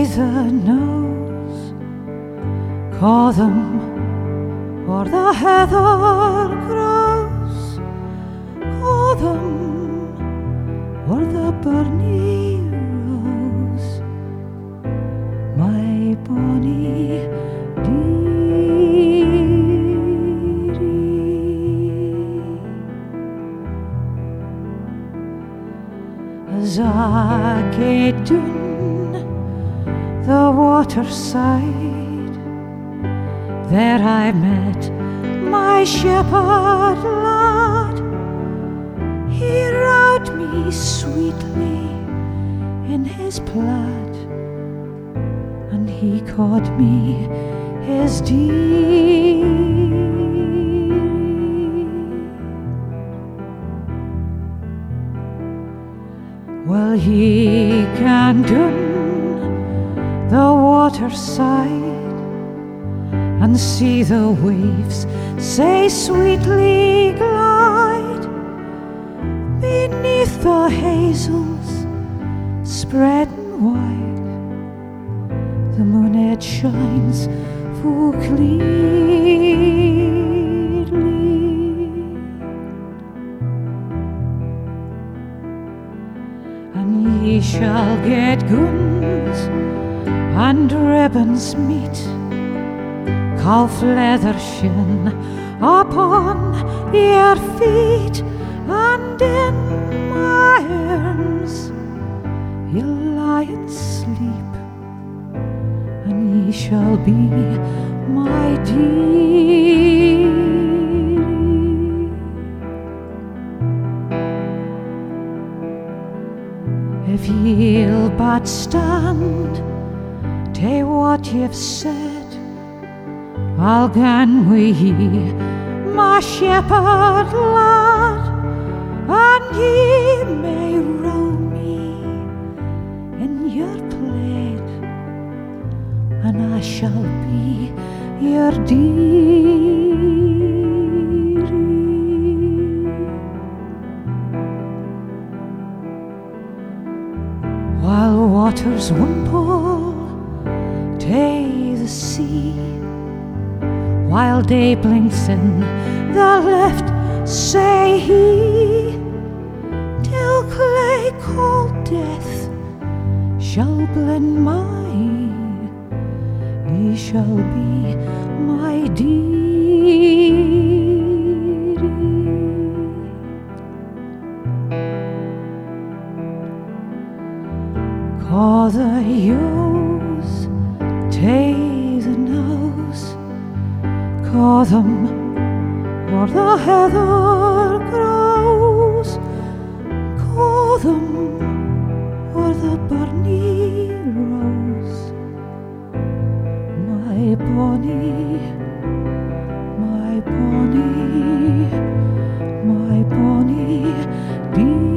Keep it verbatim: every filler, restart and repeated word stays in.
the nose, call them or the heather grows, call them or the bonny rose, my bonny dearie. As I gaed down the waterside, there I met my shepherd lad. He rowed me sweetly in his plaid, and he called me his dearie. Well, he can down the waterside and see the waves say sweetly glide beneath the hazels spreading wide. The moonlight shines full clearly, and ye shall get guns and ribbons meet, calf leather shin upon your feet, and in my arms you'll lie and sleep, and ye shall be my dearie. If ye'll but stand to what you've said, I'll gan wi' ye, my shepherd lad, and ye may row me in your plaid, and I shall be your dearie. While waters wimple to the sea, while day blinks in the left, say he, till clay cold death shall blend my, ye shall be my dearie. Call the ewes to the nose, call them or the heather grows, call them or the bonny rose, my bonny, my bonny, my bonny dear.